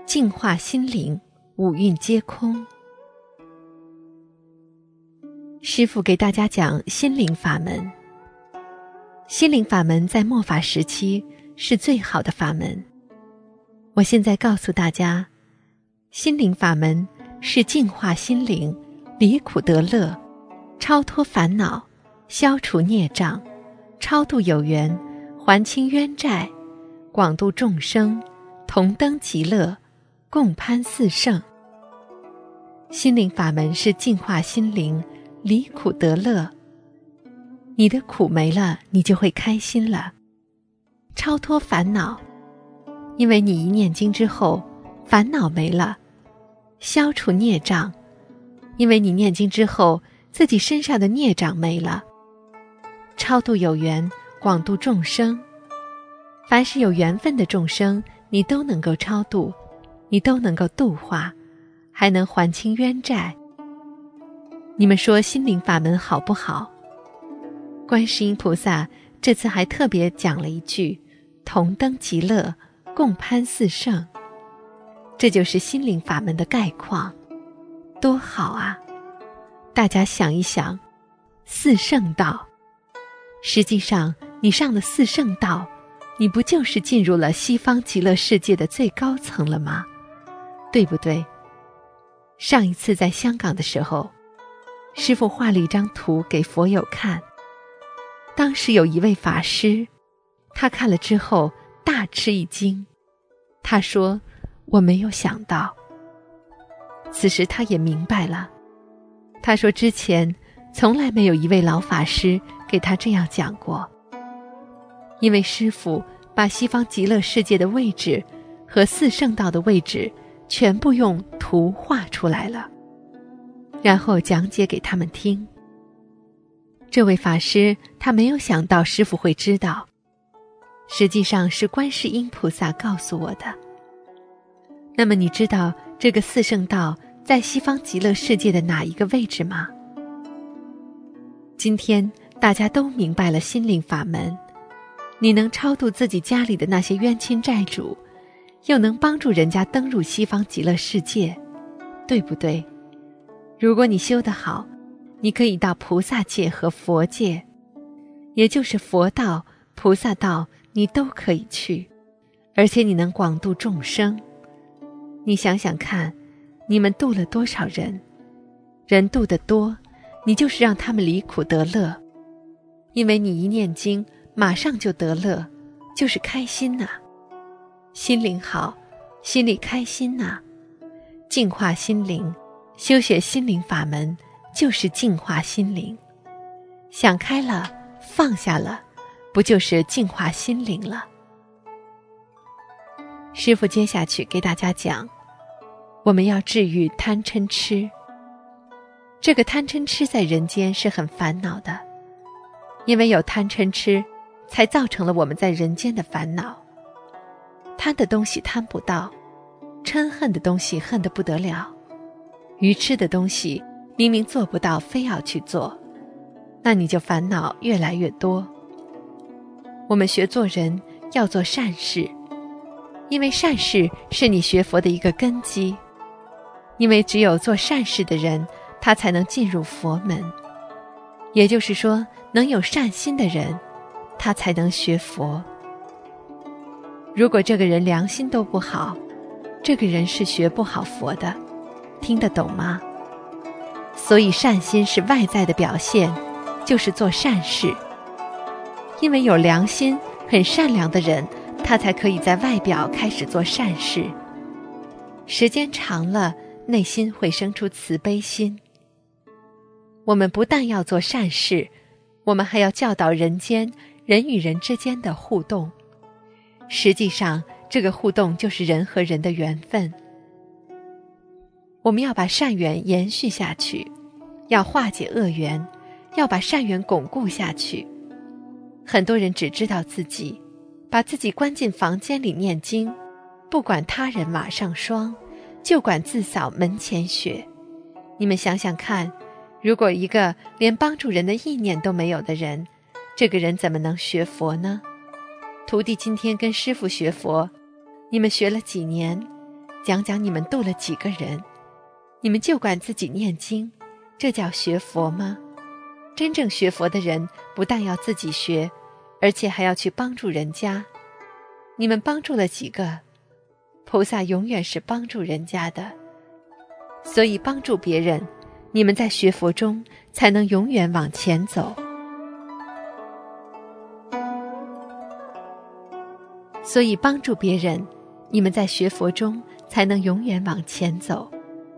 净化心灵，五蕴皆空。师父给大家讲心灵法门。心灵法门在末法时期是最好的法门。我现在告诉大家，心灵法门是净化心灵，离苦得乐，超脱烦恼，消除孽障，超度有缘，还清冤债，广度众生，同登极乐，共攀四圣。心灵法门是净化心灵，离苦得乐。你的苦没了，你就会开心了。超脱烦恼，因为你一念经之后，烦恼没了。消除孽障，因为你念经之后，自己身上的孽障没了。超度有缘，广度众生。凡是有缘分的众生，你都能够超度，你都能够度化，还能还清冤债。你们说心灵法门好不好？观世音菩萨这次还特别讲了一句，同登极乐，共攀四圣。这就是心灵法门的概况，多好啊！大家想一想，四圣道，实际上你上了四圣道，你不就是进入了西方极乐世界的最高层了吗？对不对？上一次在香港的时候，师父画了一张图给佛友看。当时有一位法师，他看了之后大吃一惊。他说，我没有想到。此时他也明白了。他说之前从来没有一位老法师给他这样讲过。因为师父把西方极乐世界的位置和四圣道的位置全部用图画出来了，然后讲解给他们听。这位法师他没有想到师父会知道，实际上是观世音菩萨告诉我的。那么你知道这个四圣道在西方极乐世界的哪一个位置吗？今天大家都明白了心灵法门，你能超度自己家里的那些冤亲债主，又能帮助人家登入西方极乐世界，对不对？如果你修得好，你可以到菩萨界和佛界，也就是佛道、菩萨道，你都可以去，而且你能广度众生。你想想看，你们度了多少人？人度得多，你就是让他们离苦得乐，因为你一念经，马上就得乐，就是开心呐。心灵好，心里开心呐。净化心灵，修学心灵法门，就是净化心灵。想开了，放下了，不就是净化心灵了？师父接下去给大家讲，我们要治愈贪嗔痴。这个贪嗔痴在人间是很烦恼的，因为有贪嗔痴，才造成了我们在人间的烦恼。贪的东西贪不到，嗔恨的东西恨得不得了，愚痴的东西明明做不到，非要去做，那你就烦恼越来越多。我们学做人要做善事，因为善事是你学佛的一个根基，因为只有做善事的人，他才能进入佛门。也就是说，能有善心的人，他才能学佛。如果这个人良心都不好，这个人是学不好佛的，听得懂吗？所以善心是外在的表现，就是做善事。因为有良心、很善良的人，他才可以在外表开始做善事。时间长了，内心会生出慈悲心。我们不但要做善事，我们还要教导人间人与人之间的互动。实际上，这个互动就是人和人的缘分。我们要把善缘延续下去，要化解恶缘，要把善缘巩固下去。很多人只知道自己，把自己关进房间里念经，不管他人瓦上霜，就管自扫门前雪。你们想想看，如果一个连帮助人的意念都没有的人，这个人怎么能学佛呢？徒弟今天跟师父学佛，你们学了几年？ 讲讲你们度了几个人，你们就管自己念经，这叫学佛吗？真正学佛的人不但要自己学，而且还要去帮助人家。你们帮助了几个？菩萨永远是帮助人家的，所以帮助别人，你们在学佛中才能永远往前走。所以帮助别人，你们在学佛中才能永远往前走。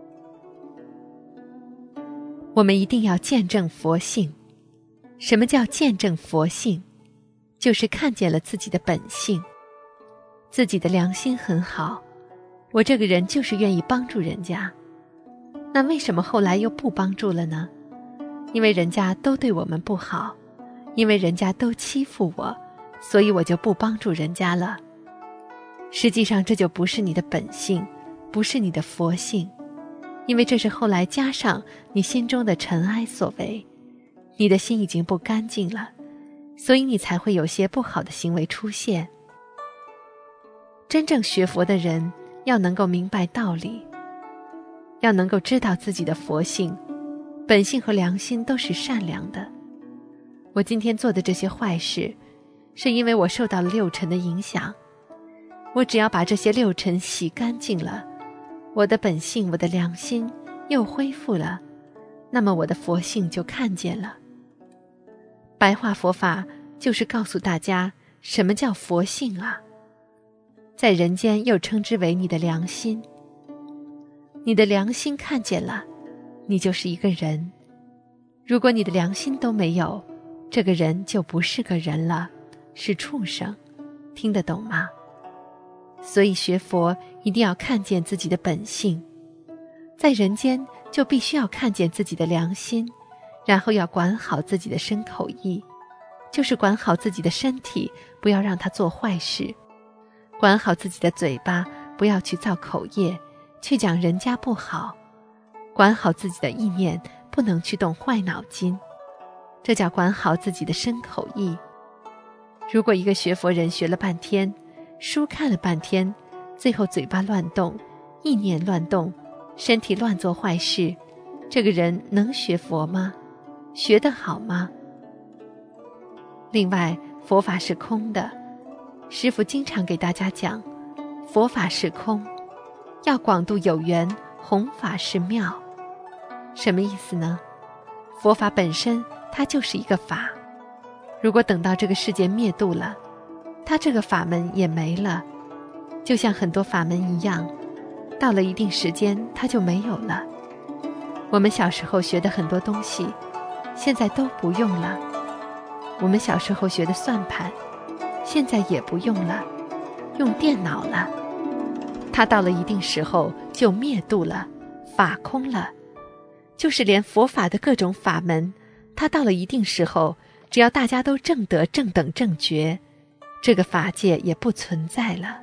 我们一定要见证佛性。什么叫见证佛性？就是看见了自己的本性，自己的良心很好，我这个人就是愿意帮助人家。那为什么后来又不帮助了呢？因为人家都对我们不好，因为人家都欺负我，所以我就不帮助人家了。实际上这就不是你的本性，不是你的佛性，因为这是后来加上你心中的尘埃所为，你的心已经不干净了，所以你才会有些不好的行为出现。真正学佛的人要能够明白道理，要能够知道自己的佛性，本性和良心都是善良的。我今天做的这些坏事，是因为我受到了六尘的影响，我只要把这些六尘洗干净了，我的本性，我的良心又恢复了，那么我的佛性就看见了。白话佛法就是告诉大家什么叫佛性啊，在人间又称之为你的良心。你的良心看见了，你就是一个人。如果你的良心都没有，这个人就不是个人了，是畜生。听得懂吗？所以学佛一定要看见自己的本性，在人间就必须要看见自己的良心，然后要管好自己的身口意，就是管好自己的身体，不要让它做坏事，管好自己的嘴巴，不要去造口业，去讲人家不好，管好自己的意念，不能去动坏脑筋，这叫管好自己的身口意。如果一个学佛人学了半天，书看了半天，最后嘴巴乱动，意念乱动，身体乱做坏事，这个人能学佛吗？学得好吗？另外，佛法是空的，师父经常给大家讲，佛法是空，要广度有缘，弘法是妙。什么意思呢？佛法本身它就是一个法，如果等到这个世界灭度了，它这个法门也没了，就像很多法门一样，到了一定时间它就没有了。我们小时候学的很多东西，现在都不用了。我们小时候学的算盘，现在也不用了，用电脑了。它到了一定时候就灭度了，法空了。就是连佛法的各种法门，它到了一定时候，只要大家都证得正等正觉，这个法界也不存在了。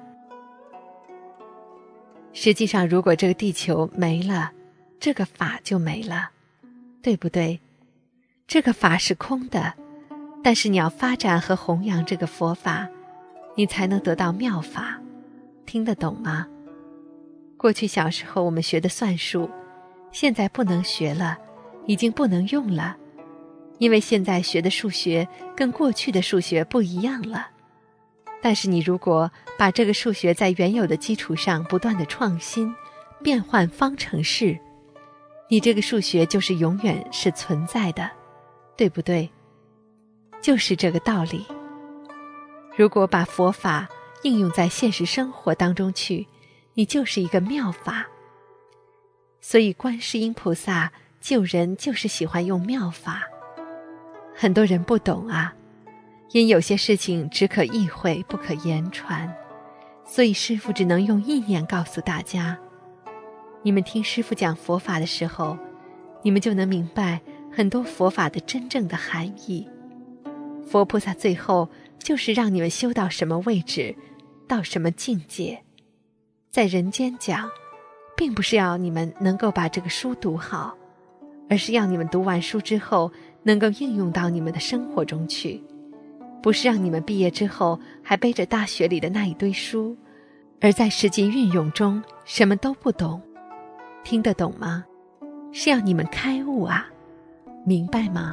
实际上，如果这个地球没了，这个法就没了，对不对？这个法是空的，但是你要发展和弘扬这个佛法，你才能得到妙法。听得懂吗？过去小时候我们学的算术，现在不能学了，已经不能用了，因为现在学的数学跟过去的数学不一样了。但是你如果把这个数学在原有的基础上不断的创新，变换方程式，你这个数学就是永远是存在的，对不对？就是这个道理。如果把佛法应用在现实生活当中去，你就是一个妙法。所以观世音菩萨救人就是喜欢用妙法。很多人不懂啊，因有些事情只可意会不可言传，所以师父只能用意念告诉大家。你们听师父讲佛法的时候，你们就能明白很多佛法的真正的含义。佛菩萨最后就是让你们修到什么位置，到什么境界。在人间讲，并不是要你们能够把这个书读好，而是要你们读完书之后能够应用到你们的生活中去，不是让你们毕业之后还背着大学里的那一堆书， 而在实际运用中什么都不懂。听得懂吗？是要你们开悟啊，明白吗？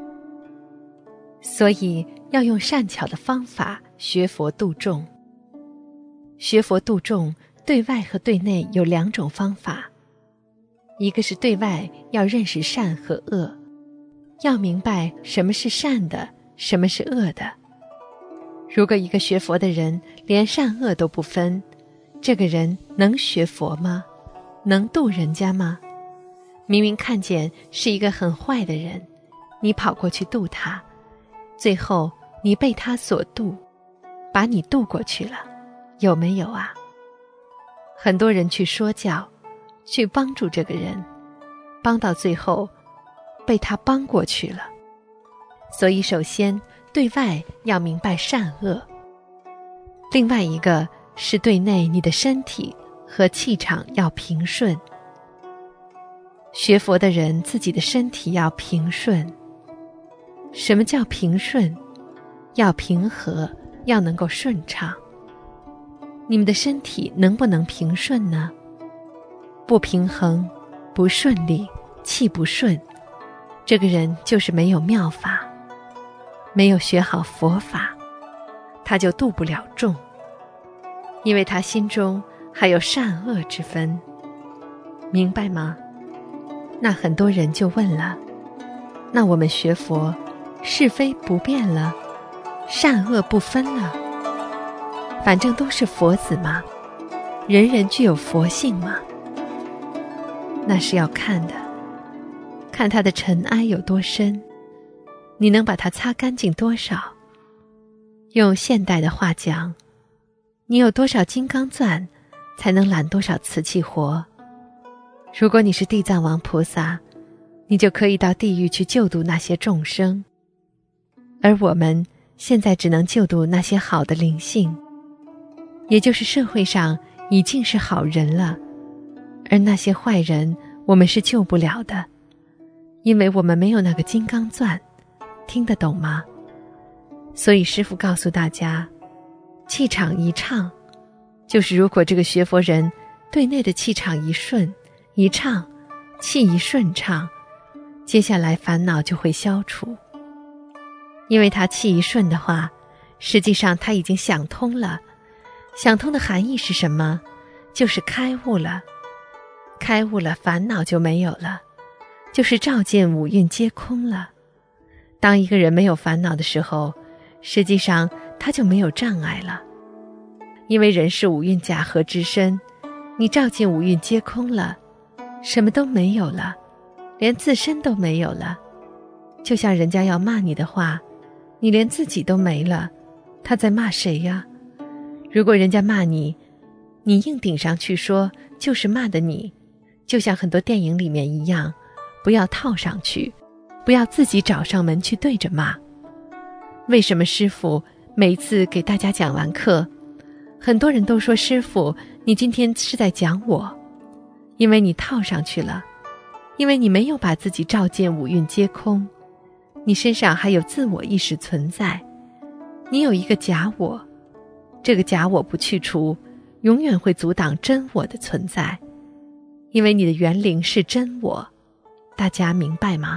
所以要用善巧的方法学佛度众。学佛度众，对外和对内有2种方法。一个是对外要认识善和恶，要明白什么是善的，什么是恶的。如果一个学佛的人连善恶都不分，这个人能学佛吗？能度人家吗？明明看见是一个很坏的人，你跑过去度他，最后你被他所度，把你渡过去了，有没有啊？很多人去说教，去帮助这个人，帮到最后被他帮过去了。所以首先对外要明白善恶，另外一个是对内你的身体和气场要平顺。学佛的人自己的身体要平顺。什么叫平顺？要平和，要能够顺畅。你们的身体能不能平顺呢？不平衡，不顺利，气不顺，这个人就是没有妙法，没有学好佛法，他就度不了众，因为他心中还有善恶之分，明白吗？那很多人就问了，那我们学佛，是非不变了，善恶不分了，反正都是佛子嘛，人人具有佛性嘛。那是要看的，看他的尘埃有多深，你能把它擦干净多少。用现代的话讲，你有多少金刚钻，才能揽多少瓷器活。如果你是地藏王菩萨，你就可以到地狱去救度那些众生，而我们现在只能救度那些好的灵性，也就是社会上已经是好人了，而那些坏人我们是救不了的，因为我们没有那个金刚钻，听得懂吗？所以师父告诉大家，气场一畅，就是如果这个学佛人对内的气场一顺一畅，气一顺畅，接下来烦恼就会消除。因为他气一顺的话，实际上他已经想通了。想通的含义是什么？就是开悟了。开悟了，烦恼就没有了，就是照见五蕴皆空了。当一个人没有烦恼的时候，实际上他就没有障碍了。因为人是五蕴假合之身，你照见五蕴皆空了，什么都没有了，连自身都没有了。就像人家要骂你的话，你连自己都没了，他在骂谁呀？如果人家骂你，你硬顶上去说就是骂的你，就像很多电影里面一样，不要套上去，不要自己找上门去对着骂。为什么师父每次给大家讲完课，很多人都说师父你今天是在讲我？因为你套上去了，因为你没有把自己照见五蕴皆空，你身上还有自我意识存在，你有一个假我，这个假我不去除，永远会阻挡真我的存在，因为你的原灵是真我，大家明白吗？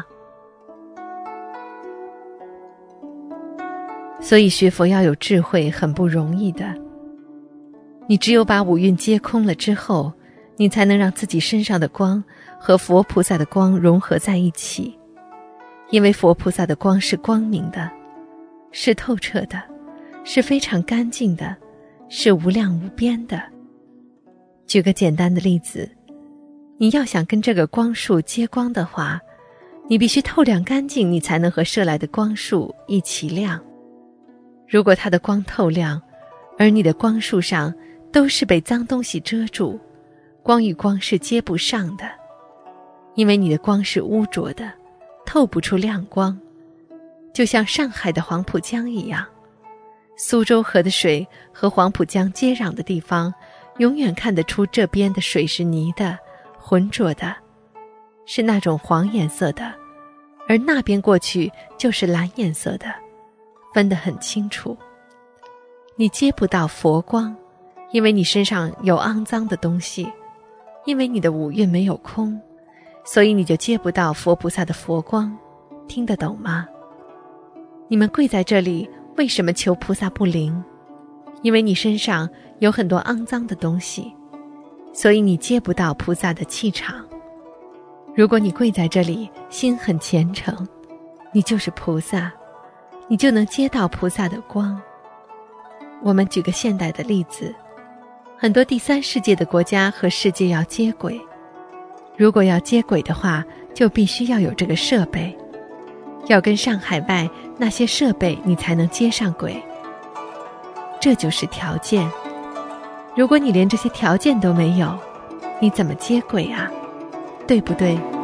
所以学佛要有智慧，很不容易的。你只有把五蕴皆空了之后，你才能让自己身上的光和佛菩萨的光融合在一起。因为佛菩萨的光是光明的，是透彻的，是非常干净的，是无量无边的。举个简单的例子，你要想跟这个光束接光的话，你必须透亮干净，你才能和射来的光束一起亮。如果它的光透亮，而你的光束上都是被脏东西遮住，光与光是接不上的，因为你的光是污浊的，透不出亮光。就像上海的黄浦江一样，苏州河的水和黄浦江接壤的地方，永远看得出这边的水是泥的，浑浊的，是那种黄颜色的，而那边过去就是蓝颜色的，分得很清楚。你接不到佛光， 因为你身上有肮脏的东西，因为你的五蕴没有空，所以你就接不到佛菩萨的佛光，听得懂吗？你们跪在这里，为什么求菩萨不灵？因为你身上有很多肮脏的东西，所以你接不到菩萨的气场。如果你跪在这里，心很虔诚，你就是菩萨，你就能接到菩萨的光。我们举个现代的例子，很多第三世界的国家和世界要接轨，如果要接轨的话，就必须要有这个设备，要跟上海外那些设备你才能接上轨，这就是条件。如果你连这些条件都没有，你怎么接轨啊？对不对？